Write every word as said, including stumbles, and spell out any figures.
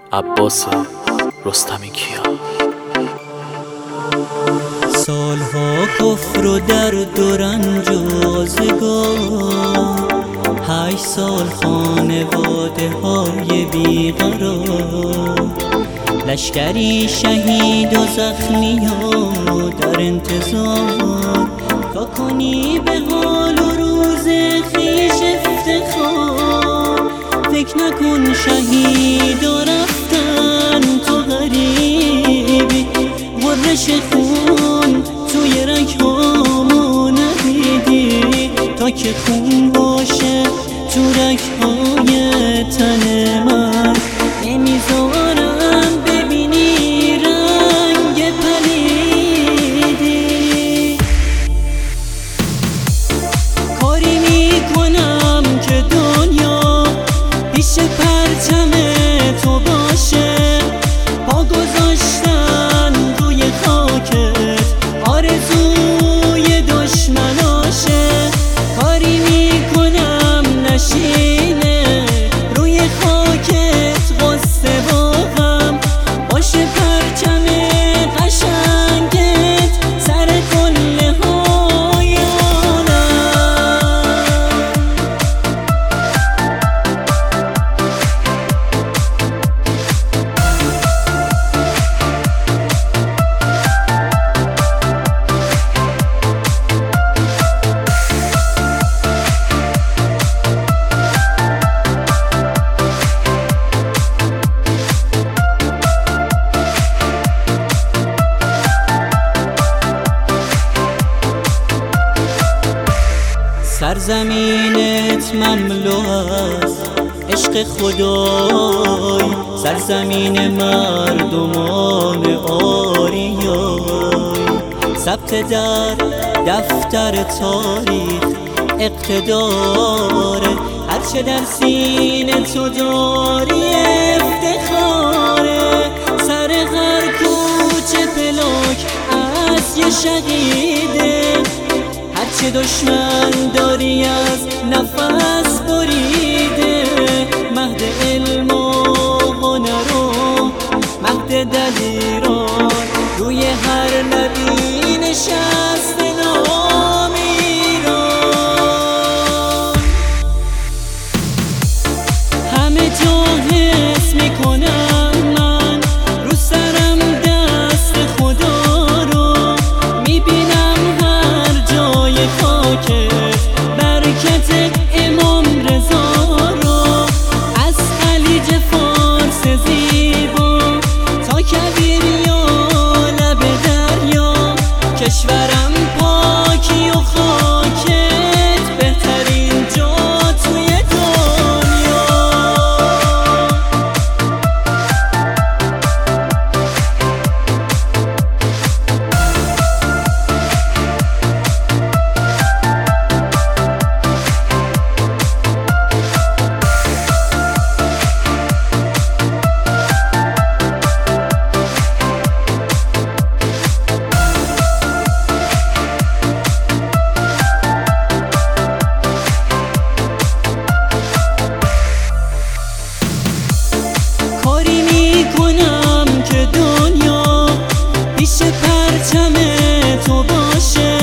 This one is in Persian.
عباس رستمی کیا. سالها کفر و درد و رنج و آزگار، هشت سال خانواده های بیقرار، لشکری شهید و زخمی ها در انتظار، تا کنی به حال و روز خویش افتخار. فکر نکن شهیدا رفتن تو غریبی، غرش خون توی رگ‌هامو ندیدی، تا که خون باشه تو رگ‌های تن من، نمیذارم ببینی رنگ پلیدی. کاری میکنم که دنیا پیش پرچم تو باشه، پا گذاشتن روی خاکت آرزوی دشمناشه. کاری میکنم نشینه روی خاکت غصه با غم، باشه پرچم قشنگت سر قله های عالم. سرزمینت مملو از عشق خدای، سرزمین مردمان آریای، ثبت در دفتر تاریخ اقتداره، هرچه در سینه تو داری افتخاره. سر هر کوچه پلاک از یه شهیده، هرچه دشمن داری از نفس بریده. مهد علم و هنر و مهد دلیران، روی هر لبی نشسته نام ایران. همه جا حس میکنم من رو سرم دست خدا رو، میبینم هر جای خاکت برکت امام رضا رو. از خلیج فارس زیبا تا کویر یا لب دریا، کشورم پاکی و خاکت بهترین جا توی دنیا. کاری میکنم که دنیا پیش پرچم تو باشه،